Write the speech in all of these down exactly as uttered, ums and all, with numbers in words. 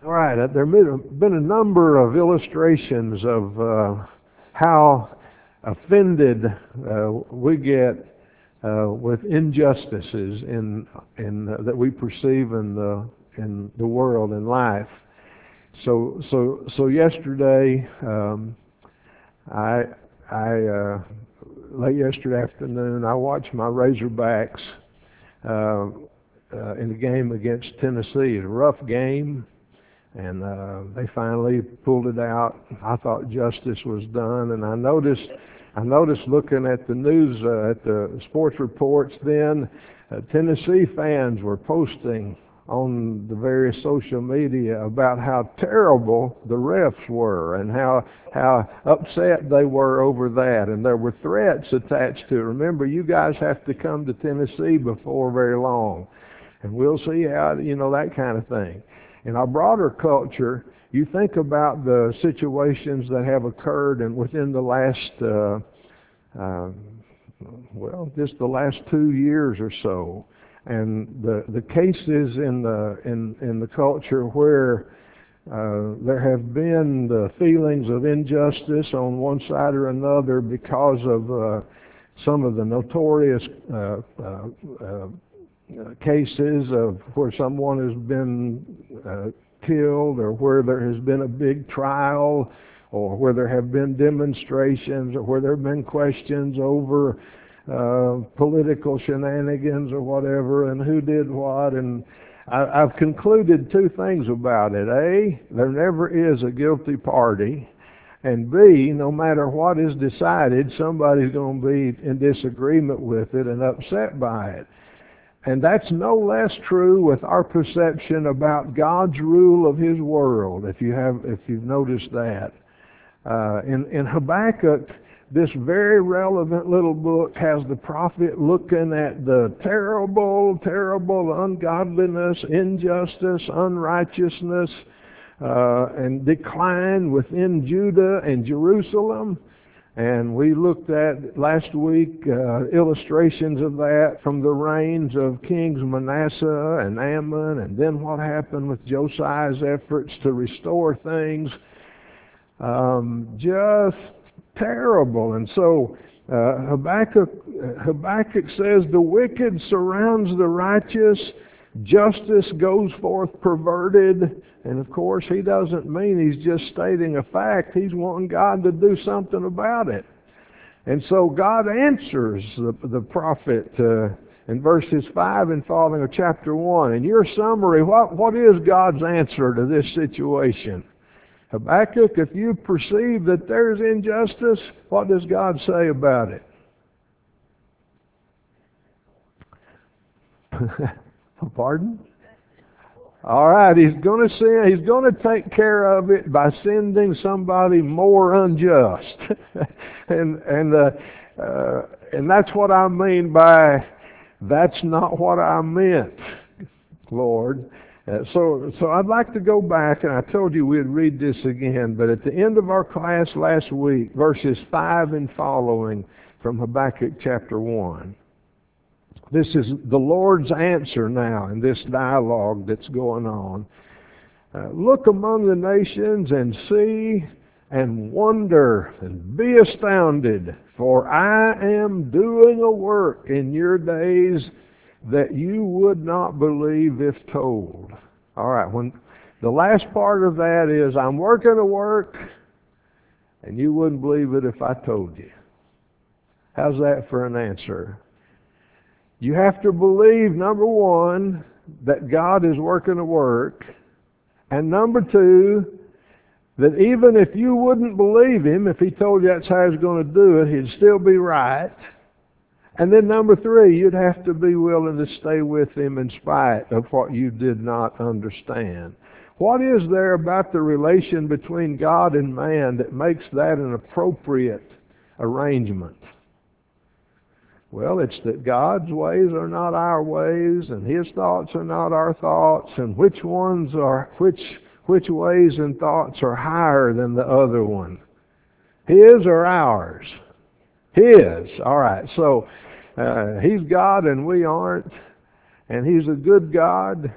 All right, uh, there have been a number of illustrations of uh, how offended uh, we get uh, with injustices in in uh, that we perceive in the in the world and life. So so so yesterday, um, I I uh, late yesterday afternoon, I watched my Razorbacks uh, uh, in the game against Tennessee. A rough game, and uh, they finally pulled it out. I thought justice was done, and I noticed, I noticed looking at the news, uh, at the sports reports, then uh, Tennessee fans were posting on the various social media about how terrible the refs were and how how upset they were over that, and there were threats attached to it. Remember, you guys have to come to Tennessee before very long, and we'll see how, you know, that kind of thing. In our broader culture, you think about the situations that have occurred and within the last, uh, uh, well, just the last two years or so, and the the cases in the in in the culture where uh, there have been the feelings of injustice on one side or another because of uh, some of the notorious uh, uh, uh, uh, cases of where someone has been uh, killed, or where there has been a big trial, or where there have been demonstrations, or where there have been questions over uh, political shenanigans or whatever, and who did what. And I, I've concluded two things about it. A, there never is a guilty party. And B, no matter what is decided, somebody's going to be in disagreement with it and upset by it. And that's no less true with our perception about God's rule of His world, if you have, if you've noticed that. Uh, in, in Habakkuk, this very relevant little book has the prophet looking at the terrible, terrible ungodliness, injustice, unrighteousness, uh, and decline within Judah and Jerusalem. And we looked at last week uh, illustrations of that from the reigns of kings Manasseh and Ammon, and then what happened with Josiah's efforts to restore things. Um, just terrible. And so uh, Habakkuk, Habakkuk says, the wicked surrounds the righteous, justice goes forth perverted. And of course, he doesn't mean he's just stating a fact. He's wanting God to do something about it. And so God answers the, the prophet uh, in verses five and following of chapter one. In your summary, what, what is God's answer to this situation? Habakkuk, if you perceive that there's injustice, what does God say about it? Pardon? All right, he's going to send, he's going to take care of it by sending somebody more unjust. and and uh, uh, and that's what I mean by that's not what I meant, Lord. Uh, so so I'd like to go back, and I told you we'd read this again, but at the end of our class last week, verses five and following from Habakkuk chapter one. This is the Lord's answer now in this dialogue that's going on. Uh, Look among the nations and see and wonder and be astounded, for I am doing a work in your days that you would not believe if told. All right, when the last part of that is, I'm working a work and you wouldn't believe it if I told you. How's that for an answer? You have to believe, number one, that God is working a work, and number two, that even if you wouldn't believe Him, if He told you that's how He's going to do it, He'd still be right. And then number three, you'd have to be willing to stay with Him in spite of what you did not understand. What is there about the relation between God and man that makes that an appropriate arrangement? Well, it's that God's ways are not our ways, and His thoughts are not our thoughts, and which ones are, which which ways and thoughts are higher than the other one? His or ours? His. All right, so uh, He's God and we aren't, and He's a good God,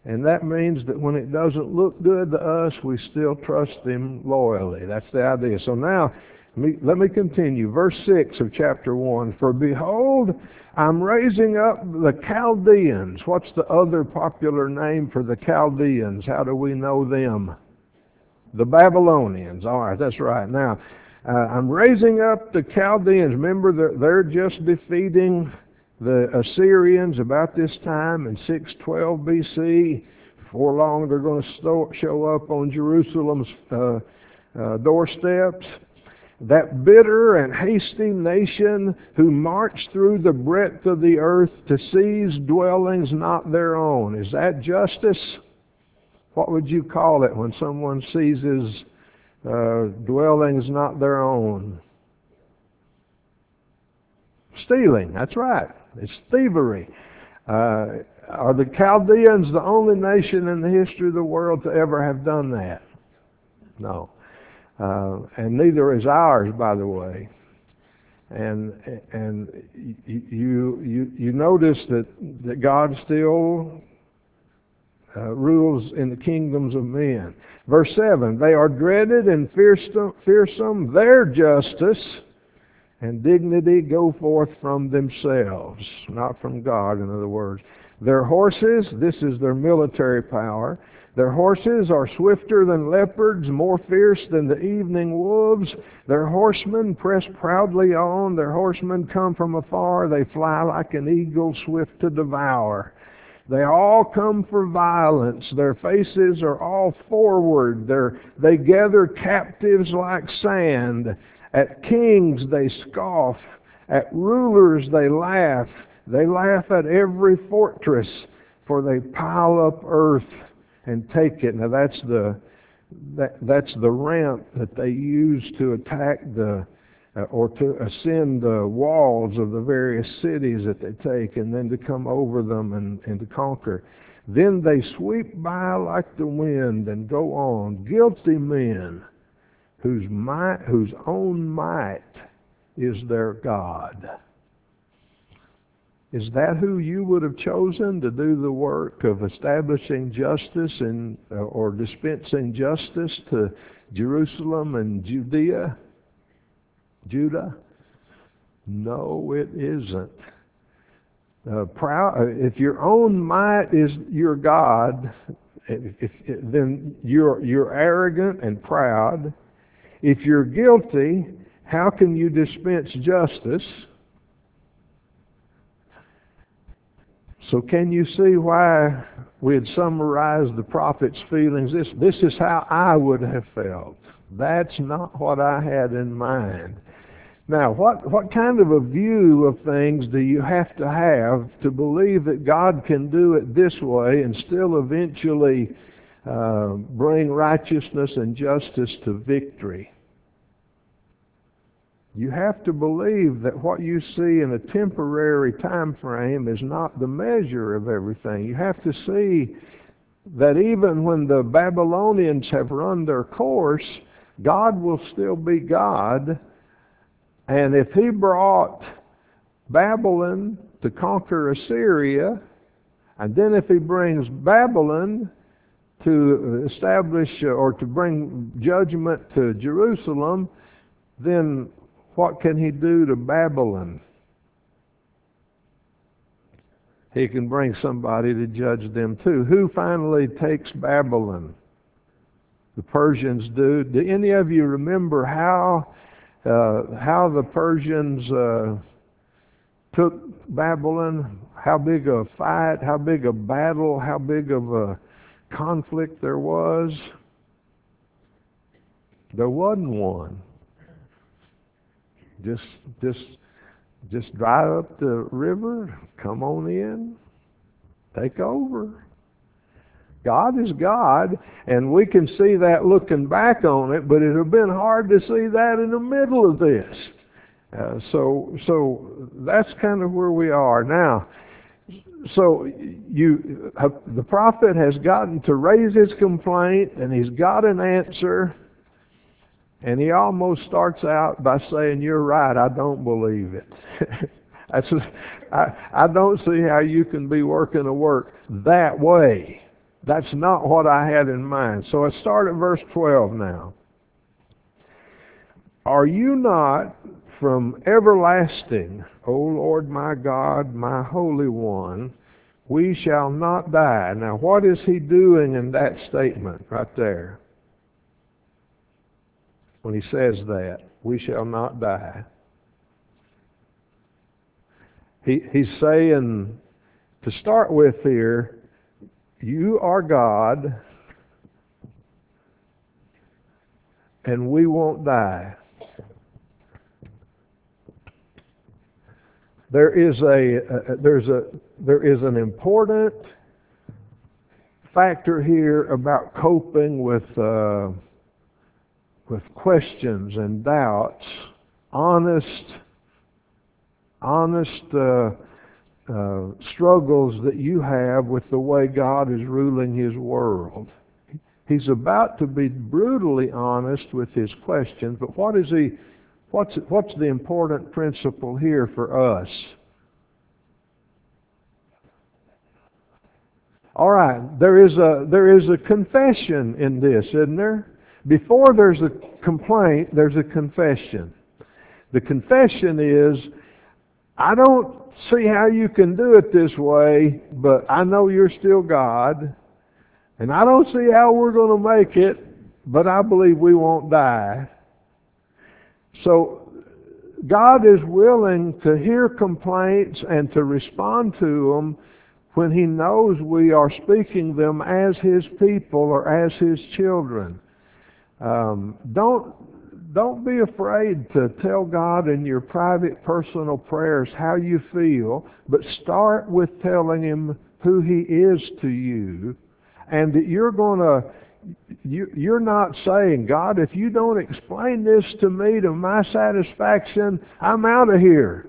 And that means that when it doesn't look good to us, we still trust Him loyally. That's the idea. So now, let me, let me continue. Verse six of chapter one. For behold, I'm raising up the Chaldeans. What's the other popular name for the Chaldeans? How do we know them? The Babylonians. All right, that's right. Now, uh, I'm raising up the Chaldeans. Remember, they're, they're just defeating the Assyrians about this time in six twelve B C. Before long, they're going to show up on Jerusalem's uh, uh, doorsteps. That bitter and hasty nation who marched through the breadth of the earth to seize dwellings not their own. Is that justice? What would you call it when someone seizes uh, dwellings not their own? Stealing, that's right. It's thievery. Uh, are the Chaldeans the only nation in the history of the world to ever have done that? No. Uh, and neither is ours, by the way. And and you you you notice that, that God still uh, rules in the kingdoms of men. Verse seven, they are dreaded and fearsome, fearsome their justice and dignity go forth from themselves, not from God, in other words. Their horses, this is their military power, their horses are swifter than leopards, more fierce than the evening wolves. Their horsemen press proudly on, their horsemen come from afar, they fly like an eagle swift to devour. They all come for violence, their faces are all forward, They're, they gather captives like sand. At kings they scoff, at rulers they laugh. They laugh at every fortress, for they pile up earth and take it. Now that's the that, that's the ramp that they use to attack the uh, or to ascend the walls of the various cities that they take, and then to come over them and, and to conquer. Then they sweep by like the wind and go on, guilty men, whose might, whose own might is their God. Is that who you would have chosen to do the work of establishing justice and uh, or dispensing justice to Jerusalem and Judea? Judah? No, it isn't. Uh, proud, if your own might is your God, if, if, then you're you're arrogant and proud. If you're guilty, how can you dispense justice? So can you see why we had summarized the prophet's feelings? This, this is how I would have felt. That's not what I had in mind. Now, what, what kind of a view of things do you have to have to believe that God can do it this way and still eventually uh, bring righteousness and justice to victory? You have to believe that what you see in a temporary time frame is not the measure of everything. You have to see that even when the Babylonians have run their course, God will still be God. And if He brought Babylon to conquer Assyria, and then if He brings Babylon to establish or to bring judgment to Jerusalem, then what can He do to Babylon? He can bring somebody to judge them too. Who finally takes Babylon? The Persians do. Do any of you remember how uh, how the Persians uh, took Babylon? How big a fight, how big a battle, how big of a conflict there was? There wasn't one. Just, just, just drive up the river, come on in, take over. God is God, and we can see that looking back on it, but it would have been hard to see that in the middle of this. Uh, so, so that's kind of where we are now. So you, uh, the prophet has gotten to raise his complaint, and he's got an answer. And he almost starts out by saying, "You're right, I don't believe it." That's just, I, I don't see how you can be working a work that way. That's not what I had in mind. So let's start at verse twelve now. Are you not from everlasting, O Lord my God, my Holy One, we shall not die. Now what is he doing in that statement right there? When he says that, we shall not die. He, he's saying, to start with here, you are God, and we won't die. There is a, a there's a there is an important factor here about coping with uh, with questions and doubts, honest, honest uh, uh, struggles that you have with the way God is ruling His world. He's about to be brutally honest with his questions, but what is he? What's what's the important principle here for us? All right, there is a there is a confession in this, isn't there? Before there's a complaint, there's a confession. The confession is, I don't see how you can do it this way, but I know you're still God, and I don't see how we're going to make it, but I believe we won't die. So God is willing to hear complaints and to respond to them when He knows we are speaking them as His people or as His children. Um, don't don't be afraid to tell God in your private personal prayers how you feel, but start with telling Him who He is to you, and that you're going to You, you're not saying, God, if you don't explain this to me to my satisfaction, I'm out of here.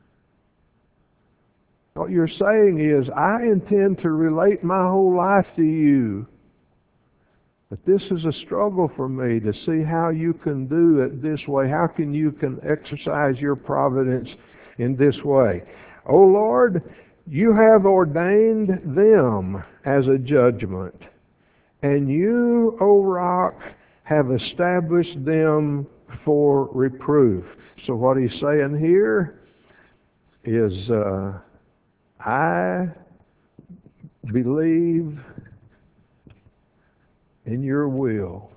What you're saying is, I intend to relate my whole life to you. But this is a struggle for me to see how you can do it this way. How can you can exercise your providence in this way? Oh Lord, you have ordained them as a judgment. And you, O rock, have established them for reproof. So what he's saying here is, uh, I believe in your will.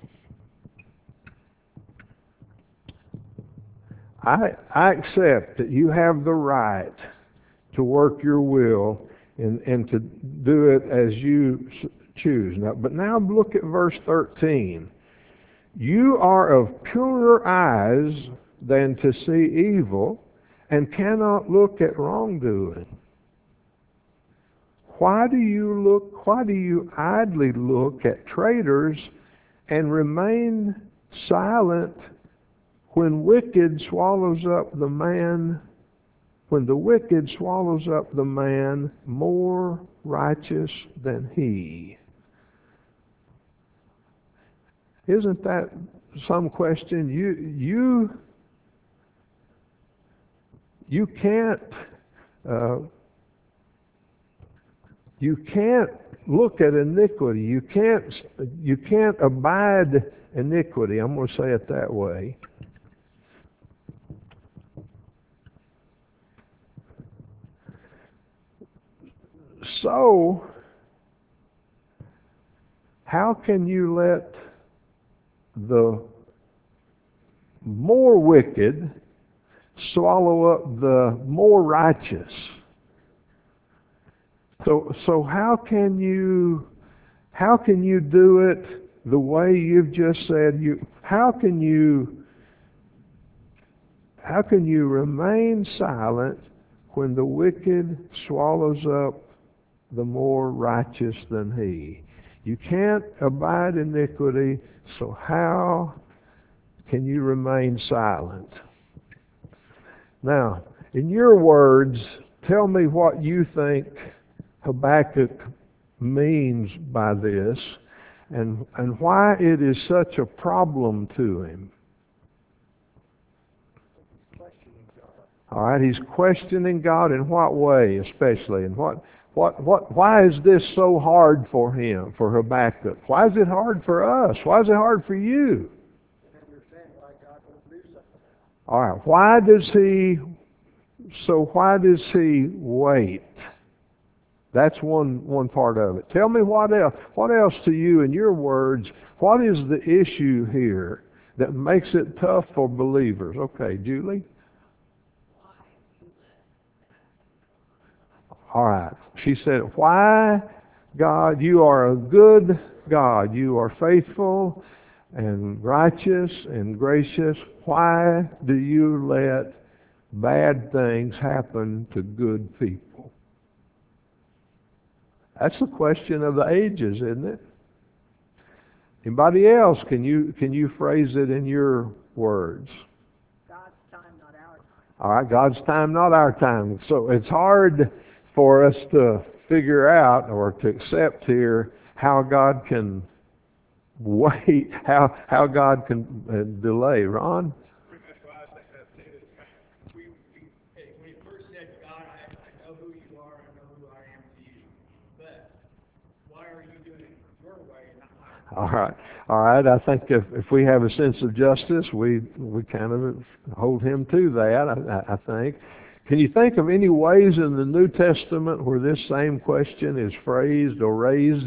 I, I accept that you have the right to work your will and, and to do it as you choose. Now, but now look at verse thirteen. You are of purer eyes than to see evil, and cannot look at wrongdoing. Why do you look, why do you idly look at traitors and remain silent when wicked swallows up the man, when the wicked swallows up the man more righteous than he? Isn't that some question? You you you can't uh, you can't look at iniquity. You can't you can't abide iniquity. I'm going to say it that way. So, how can you let the more wicked swallow up the more righteous? So, so how can you, how can you do it the way you've just said? You, how can you, how can you remain silent when the wicked swallows up the more righteous than he? You can't abide iniquity, so how can you remain silent? Now, in your words, tell me what you think Habakkuk means by this, and, and why it is such a problem to him. All right, he's questioning God in what way, especially? In what What, what, why is this so hard for him, for Habakkuk? Why is it hard for us? Why is it hard for you? All right, why does he, so why does he wait? That's one, one part of it. Tell me what else, what else to you in your words, what is the issue here that makes it tough for believers? Okay, Julie? All right. She said, why, God, you are a good God. You are faithful and righteous and gracious. Why do you let bad things happen to good people? That's the question of the ages, isn't it? Anybody else, can you can you phrase it in your words? God's time, not our time. All right, God's time, not our time. So it's hard for us to figure out or to accept here how God can wait, how how God can uh, delay. Ron? Pretty much what I was thinking of too. We, we, hey, when he first said, God, I, I know who you are, I know who I am to you. But why are you doing it your way and not mine? All right. All right. I think if, if we have a sense of justice, we we kind of hold him to that, I, I think. Can you think of any ways in the New Testament where this same question is phrased or raised?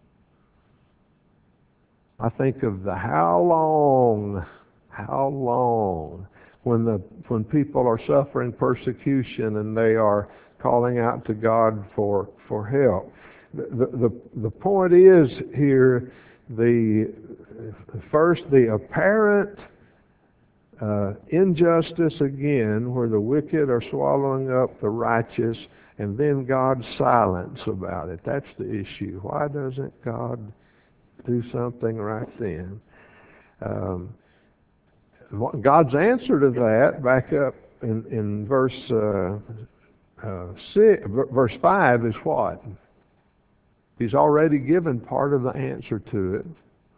I think of the how long, how long, when the when people are suffering persecution and they are calling out to God for for help. The the the point is here, the first the apparent uh, injustice again, where the wicked are swallowing up the righteous, and then God's silence about it. That's the issue. Why doesn't God do something right then? Um, God's answer to that, back up in, in verse uh, uh, six, verse five, is what? He's already given part of the answer to it.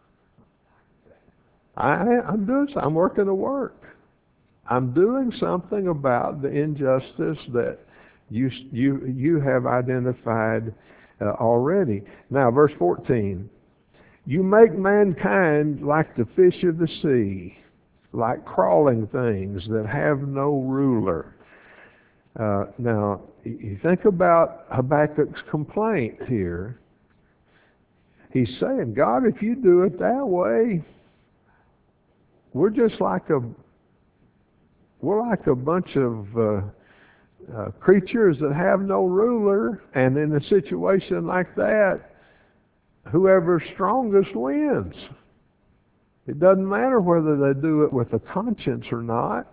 I, I'm doing. I'm working the work. I'm doing something about the injustice that you you you have identified uh, already. Now, verse fourteen. You make mankind like the fish of the sea, like crawling things that have no ruler. Uh, now, you think about Habakkuk's complaint here. He's saying, God, if you do it that way, we're just like a we're like a bunch of uh, uh, creatures that have no ruler, and in a situation like that, whoever's strongest wins. It doesn't matter whether they do it with a conscience or not.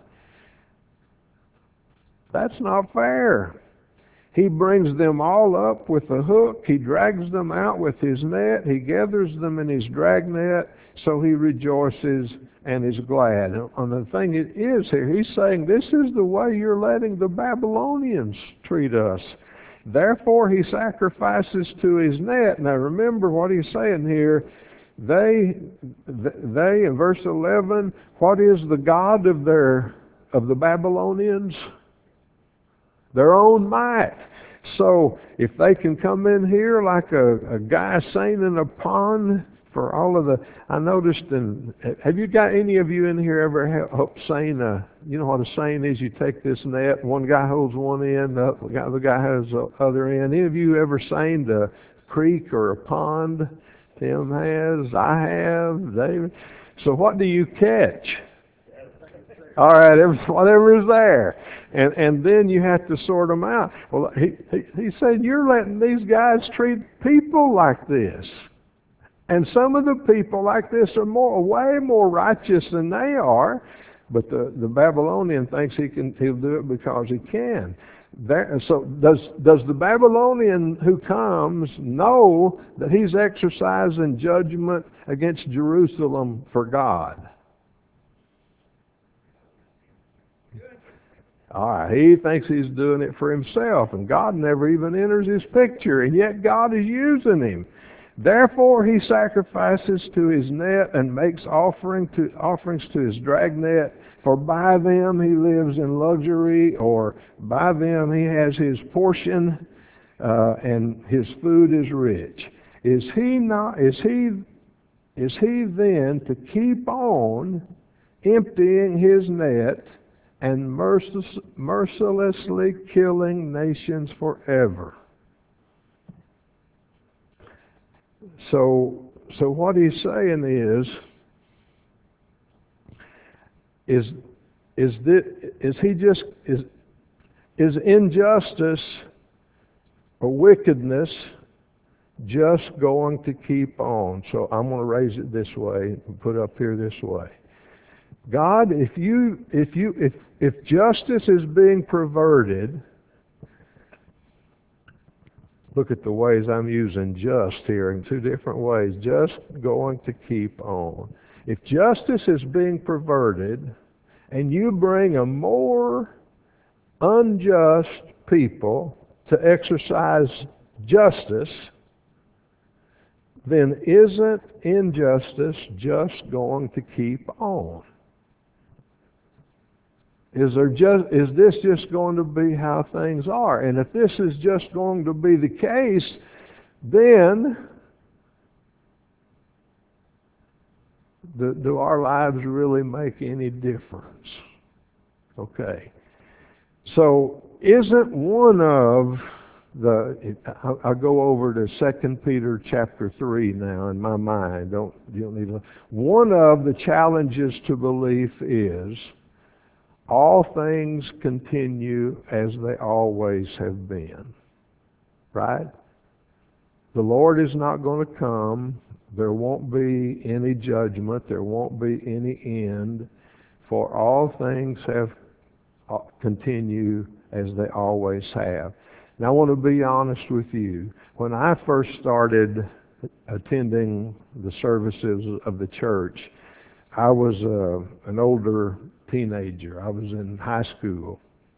That's not fair. He brings them all up with a hook. He drags them out with his net. He gathers them in his dragnet, so he rejoices and is glad. And the thing it is here, he's saying, this is the way you're letting the Babylonians treat us. Therefore, he sacrifices to his net. Now, remember what he's saying here. They, they in verse eleven, what is the god of their of the Babylonians? Their own might. So if they can come in here like a, a guy seining a pond for all of the, I noticed, in, have you got any of you in here ever helped seine a, you know what a seine is? You take this net, one guy holds one end, the other guy has the other end. Any of you ever seined a creek or a pond? Tim has, I have, David. So what do you catch? All right, whatever is there. And and then you have to sort them out. Well, he, he, he said, you're letting these guys treat people like this. And some of the people like this are more, way more righteous than they are. But the, the Babylonian thinks he can, he'll do it because he can. There, so does does the Babylonian who comes know that he's exercising judgment against Jerusalem for God? All right, he thinks he's doing it for himself, and God never even enters his picture, and yet God is using him. Therefore, he sacrifices to his net and makes offering to, offerings to his dragnet, for by them he lives in luxury, or by them he has his portion. uh, and his food is rich. Is he not? Is he? Is he then to keep on emptying his net and mercil- mercilessly killing nations forever? So, so what he's saying is, is, is this, is he just is is injustice or wickedness just going to keep on? So I'm going to raise it this way and put it up here this way. God, if you if you if if justice is being perverted, look at the ways I'm using just here in two different ways. Just going to keep on. If justice is being perverted and you bring a more unjust people to exercise justice, then isn't injustice just going to keep on? Is there just is this just going to be how things are? And if this is just going to be the case, then do, do our lives really make any difference? Okay. So isn't one of the I'll, I'll go over to Second Peter chapter three now in my mind. Don't you don't need to. One of the challenges to belief is all things continue as they always have been. Right? The Lord is not going to come. There won't be any judgment. There won't be any end. For all things have continue as they always have. Now I want to be honest with you. When I first started attending the services of the church, I was uh, an older teenager. I was in high school.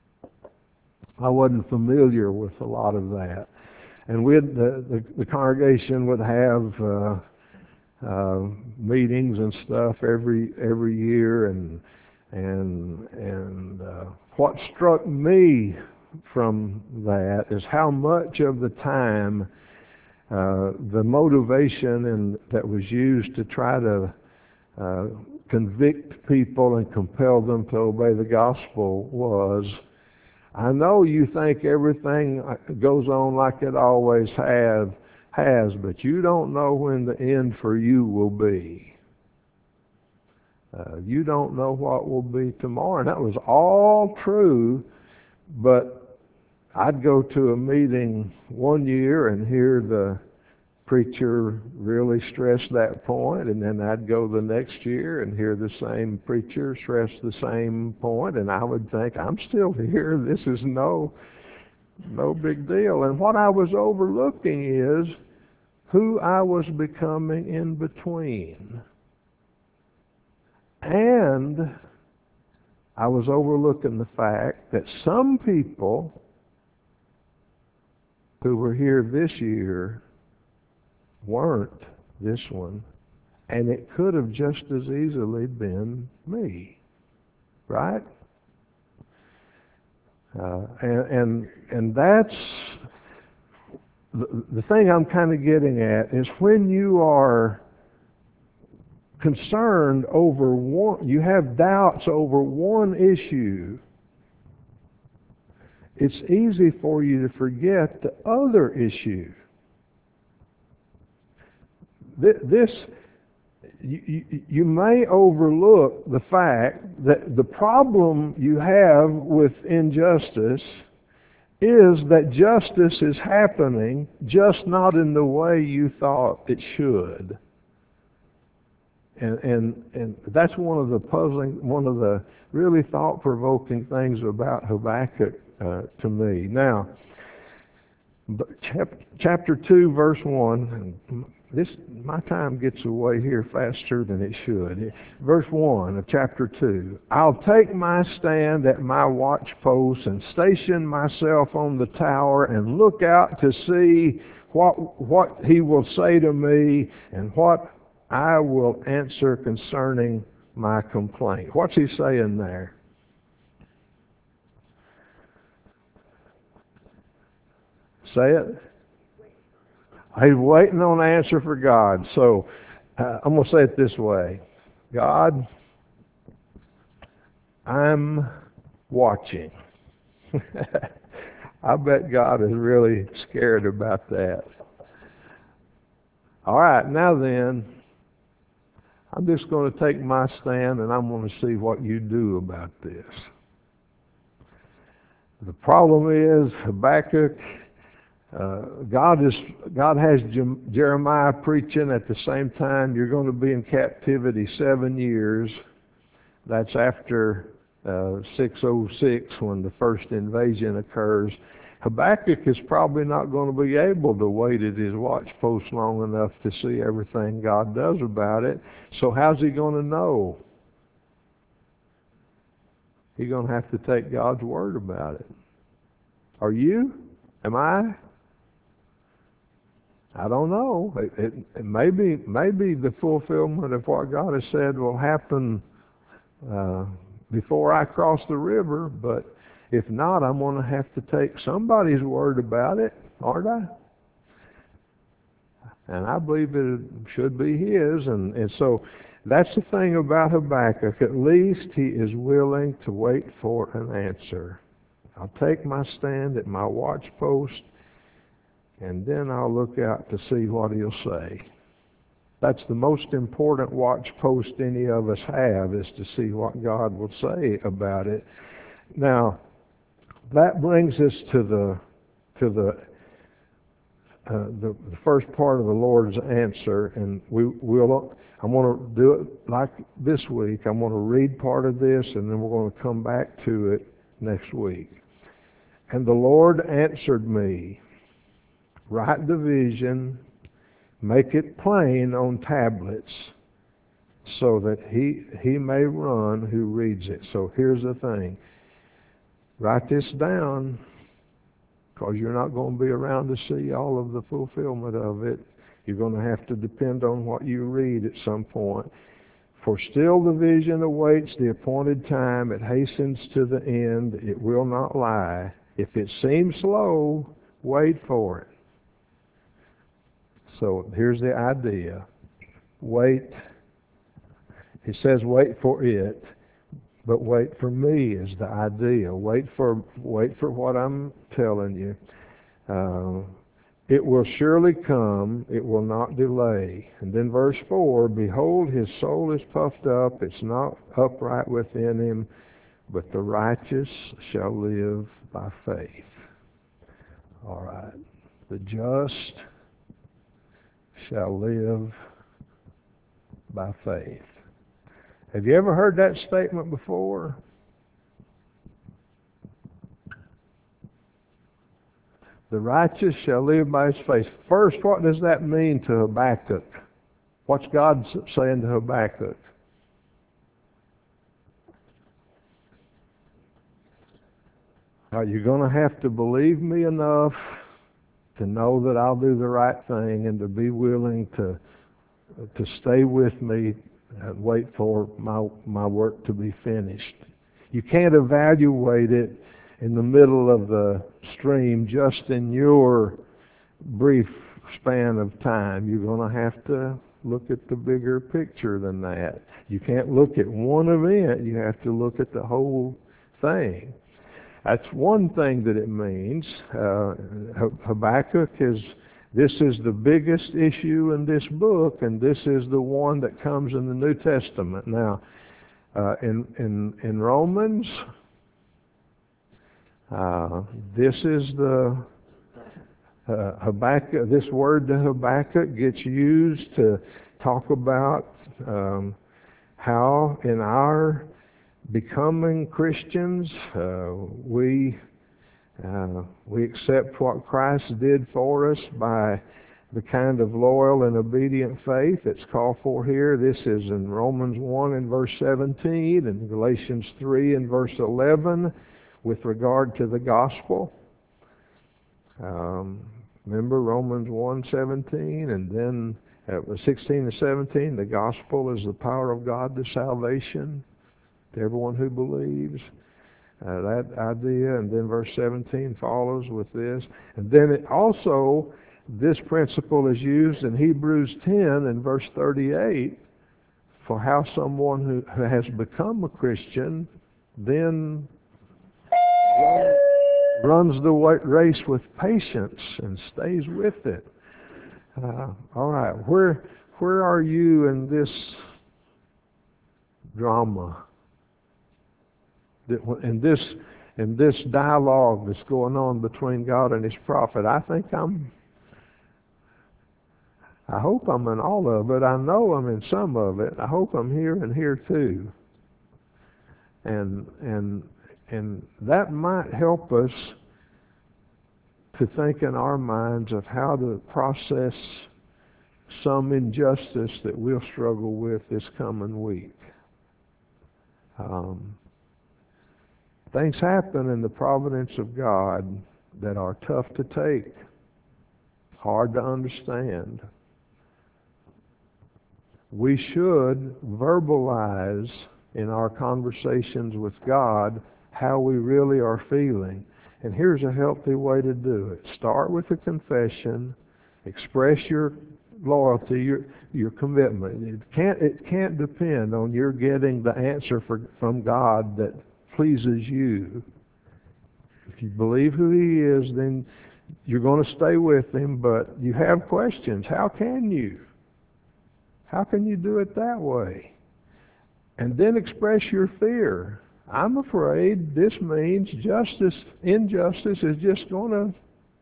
I wasn't familiar with a lot of that. And we'd, the, the, the congregation would have uh, uh, meetings and stuff every every year, and and and uh, what struck me from that is how much of the time uh, the motivation and that was used to try to uh, convict people and compel them to obey the gospel was, I know you think everything goes on like it always have, has, but you don't know when the end for you will be. Uh, you don't know what will be tomorrow. And that was all true, but I'd go to a meeting one year and hear the preacher really stress that point, and then I'd go the next year and hear the same preacher stress the same point, and I would think, I'm still here. This is no, no big deal. And what I was overlooking is who I was becoming in between. And I was overlooking the fact that some people who were here this year weren't this one, and it could have just as easily been me, right? Uh, and, and and that's the, the thing I'm kind of getting at is when you are concerned over one, you have doubts over one issue, it's easy for you to forget the other issue. This, you, you may overlook the fact that the problem you have with injustice is that justice is happening, just not in the way you thought it should. And, and, and that's one of the puzzling, one of the really thought-provoking things about Habakkuk uh, to me. Now, chapter two, verse one, this, my time gets away here faster than it should. Verse one of chapter two, I'll take my stand at my watchpost and station myself on the tower and look out to see what, what he will say to me and what I will answer concerning my complaint. What's he saying there? Say it. He's waiting on an answer for God. So uh, I'm going to say it this way. God, I'm watching. I bet God is really scared about that. All right, now then, I'm just going to take my stand and I'm going to see what you do about this. The problem is Habakkuk, uh, God is God has Jem- Jeremiah preaching at the same time. You're going to be in captivity seven years. That's after uh, six oh six when the first invasion occurs. Habakkuk is probably not going to be able to wait at his watch post long enough to see everything God does about it. So how's he going to know? He's going to have to take God's word about it. Are you? Am I? I don't know. It, it, it maybe, maybe the fulfillment of what God has said will happen uh, before I cross the river, but if not, I'm going to have to take somebody's word about it, aren't I? And I believe it should be his. And, and so that's the thing about Habakkuk. At least he is willing to wait for an answer. I'll take my stand at my watch post, and then I'll look out to see what he'll say. That's the most important watch post any of us have, is to see what God will say about it. Now, that brings us to the to the uh, the, the first part of the Lord's answer, and we will. I'm going to do it like this week. I'm going to read part of this, and then we're going to come back to it next week. And the Lord answered me, write the vision, make it plain on tablets, so that he he may run who reads it. So here's the thing. Write this down, because you're not going to be around to see all of the fulfillment of it. You're going to have to depend on what you read at some point. For still the vision awaits the appointed time. It hastens to the end. It will not lie. If it seems slow, wait for it. So here's the idea. Wait. It says wait for it. But wait for me is the idea. Wait for wait for what I'm telling you. Uh, it will surely come. It will not delay. And then verse four, behold, his soul is puffed up. It's not upright within him, but the righteous shall live by faith. All right. The just shall live by faith. Have you ever heard that statement before? The righteous shall live by his faith. First, what does that mean to Habakkuk? What's God saying to Habakkuk? Are you going to have to believe me enough to know that I'll do the right thing and to be willing to to stay with me and wait for my my work to be finished? You can't evaluate it in the middle of the stream just in your brief span of time. You're going to have to look at the bigger picture than that. You can't look at one event. You have to look at the whole thing. That's one thing that it means. Uh, Habakkuk is, this is the biggest issue in this book, and this is the one that comes in the New Testament. Now, uh, in, in, in Romans, uh, this is the, uh, Habakkuk, this word to Habakkuk gets used to talk about um, how in our becoming Christians, uh, we uh, we accept what Christ did for us by the kind of loyal and obedient faith that's called for here. This is in Romans one and verse seventeen, and Galatians three and verse eleven with regard to the gospel. Um, remember Romans one seventeen, and then uh, sixteen and seventeen, the gospel is the power of God to salvation to everyone who believes. Uh, that idea, and then verse seventeen follows with this. And then it also, this principle is used in Hebrews ten and verse thirty-eight for how someone who, who has become a Christian then runs the wa- race with patience and stays with it. Uh, all right, where where are you in this drama? That in this in this dialogue that's going on between God and His prophet? I think I'm. I hope I'm in all of it. I know I'm in some of it. I hope I'm here and here too. And and and that might help us to think in our minds of how to process some injustice that we'll struggle with this coming week. Um, things happen in the providence of God that are tough to take, hard to understand. We should verbalize in our conversations with God how we really are feeling. And here's a healthy way to do it. Start with a confession. Express your loyalty, your your commitment. It can't it can't depend on your getting the answer for, from God that pleases you. If you believe who He is, then you're going to stay with Him, but you have questions. How can you? How can you do it that way? And then express your fear. I'm afraid this means justice, injustice is just going to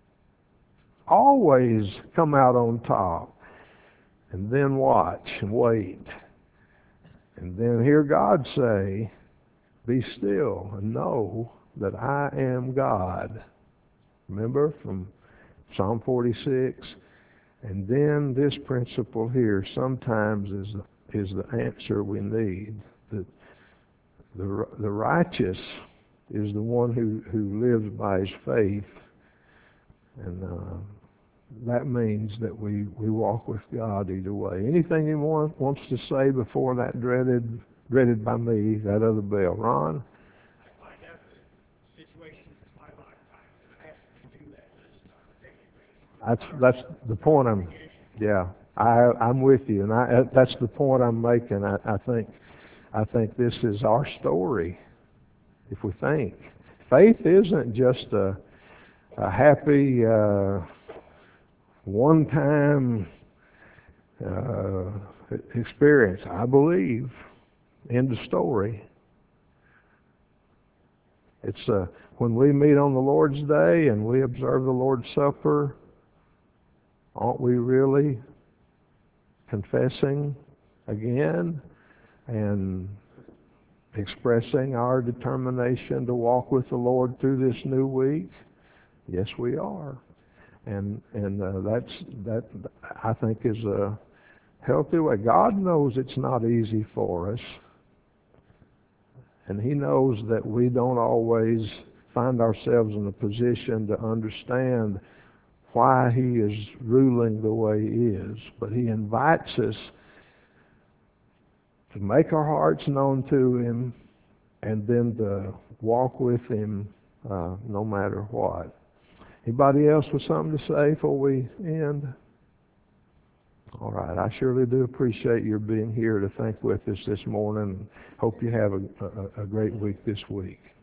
always come out on top. And then watch and wait. And then hear God say, be still and know that I am God. Remember from Psalm forty-six? And then this principle here sometimes is is the answer we need. The, the, the righteous is the one who, who lives by his faith. And uh, that means that we, we walk with God either way. Anything anyone wants to say before that dreaded, dreaded by me, that other bell? Ron? I find out the situations in my lifetime that I have to do that this time. That's, that's the point I'm, yeah, I, I'm with you. And I, that's the point I'm making. I, I think, I think this is our story, if we think. Faith isn't just a, a happy, uh, one-time uh, experience. I believe. End of story. It's uh, when we meet on the Lord's Day and we observe the Lord's Supper, aren't we really confessing again and expressing our determination to walk with the Lord through this new week? Yes, we are. And and uh, that's that I think is a healthy way. God knows it's not easy for us, and He knows that we don't always find ourselves in a position to understand why He is ruling the way He is. But He invites us to make our hearts known to Him, and then to walk with Him uh, no matter what. Anybody else with something to say before we end? All right. I surely do appreciate your being here to think with us this morning. Hope you have a, a, a great week this week.